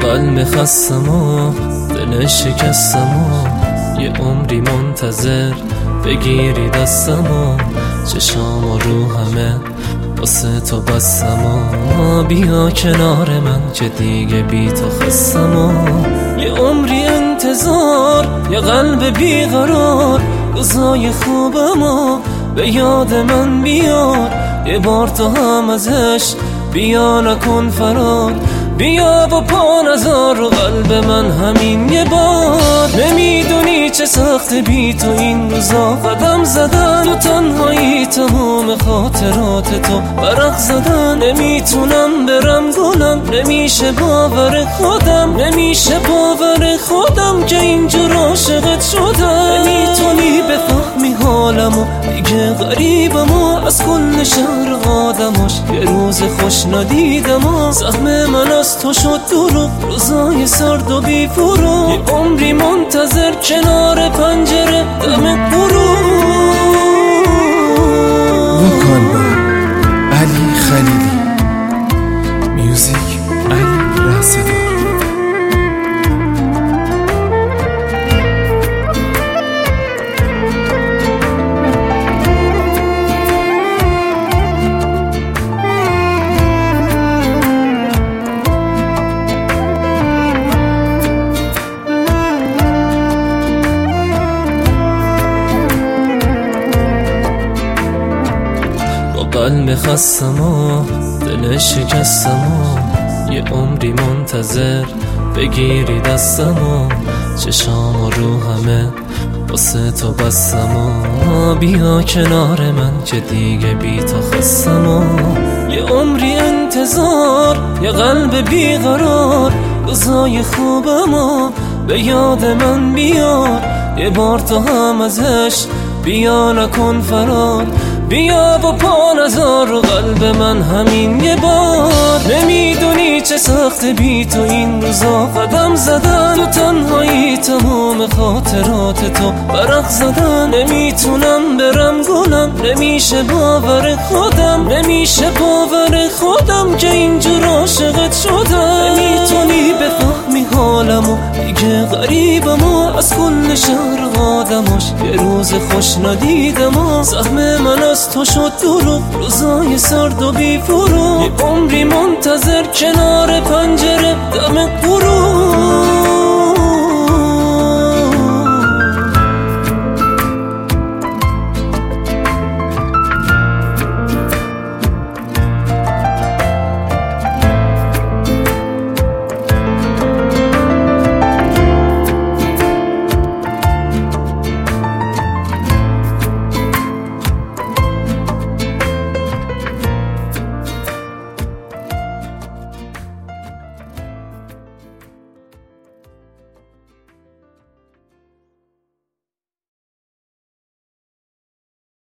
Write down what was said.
قلب خستم و دل شکستم و یه عمری منتظر بگیری دستم و چشام و روحمه واسه تو بستم و بیا کنار من که دیگه بی تو خستم و یه عمری انتظار، یه قلب بیقرار، روزای خوبم و به یاد من بیار، یه بار تو هم ازش بیا نکن فرار، بیا و پا نذار رو قلب من همین یه بار. نمیدونی چه سخت بی تو این روزا قدم زدن، تو تنهایی تمام خاطرات تو برق زدن. نمیتونم برم گلم، نمیشه باور خودم، نمیشه باور خودم که اینجور عاشقت شدم. نمیتونی بفهمی حالمو، دیگه غریبم و از کل شهر آدماش یه روز خوش ندیدم و سهم من از تو شد دروغ، روزای سرد و بی فرو، یه عمری منتظر کنار پنجره دم غروب. وکالبه علی خلیلی، میوزیک علی رهسپار. قلب خستم و دل شکستم و یه عمری منتظر بگیری دستم و چشام و روحمه واسه تو بستم و بیا کنار من که دیگه بی تو خستم و یه عمری انتظار، یه قلب بیقرار، روزای خوبم و به یاد من بیار، یه بار تو هم ازش بیا نکن فرار، بیا و پا نذار رو قلب من همین یه بار. نمیدونی چه سخت بی تو این روزا قدم زدن، تو تنهایی تمام خاطرات تو برق زدن. نمیتونم برم گلم، نمیشه باور خودم، نمیشه باور خودم که اینجور عاشقت شدم. نمیتونی بفهمی حالمو، دیگه غریبم و از کل شهر آدماش یه روز خوش ندیدم و سهم من از تو شد دروغ، روزای سرد و بی فرو، یه عمری منتظر کنار پنجره دم غروب.